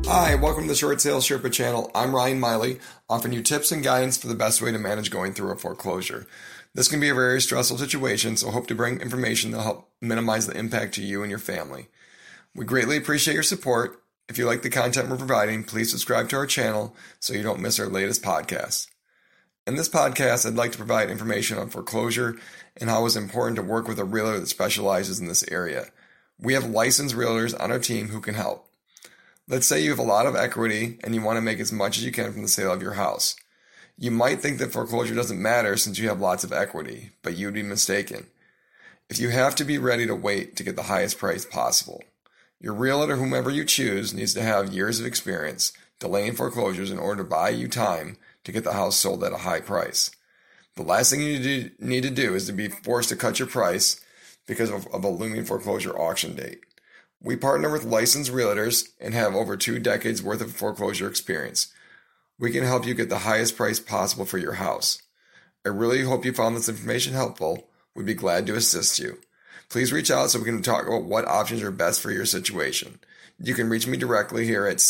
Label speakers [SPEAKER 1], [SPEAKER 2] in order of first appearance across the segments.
[SPEAKER 1] Hi, welcome to the Short Sales Sherpa channel. I'm Ryan Miley, offering you tips and guidance for the best way to manage going through a foreclosure. This can be a very stressful situation, so I hope to bring information that will help minimize the impact to you and your family. We greatly appreciate your support. If you like the content we're providing, please subscribe to our channel so you don't miss our latest podcasts. In this podcast, I'd like to provide information on foreclosure and how it's important to work with a realtor that specializes in this area. We have licensed realtors on our team who can help. Let's say you have a lot of equity and you want to make as much as you can from the sale of your house. You might think that foreclosure doesn't matter since you have lots of equity, but you'd be mistaken. If you have to be ready to wait to get the highest price possible. Your realtor, whomever you choose, needs to have years of experience delaying foreclosures in order to buy you time to get the house sold at a high price. The last thing you need to do is to be forced to cut your price because of a looming foreclosure auction date. We partner with licensed realtors and have over 2 decades worth of foreclosure experience. We can help you get the highest price possible for your house. I really hope you found this information helpful. We'd be glad to assist you. Please reach out so we can talk about what options are best for your situation. You can reach me directly here at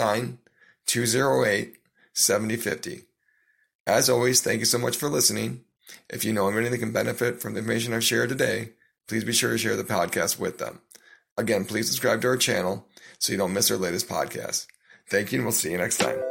[SPEAKER 1] 689-208-7050. As always, thank you so much for listening. If you know anybody that can benefit from the information I've shared today, please be sure to share the podcast with them. Again, please subscribe to our channel so you don't miss our latest podcast. Thank you, and we'll see you next time.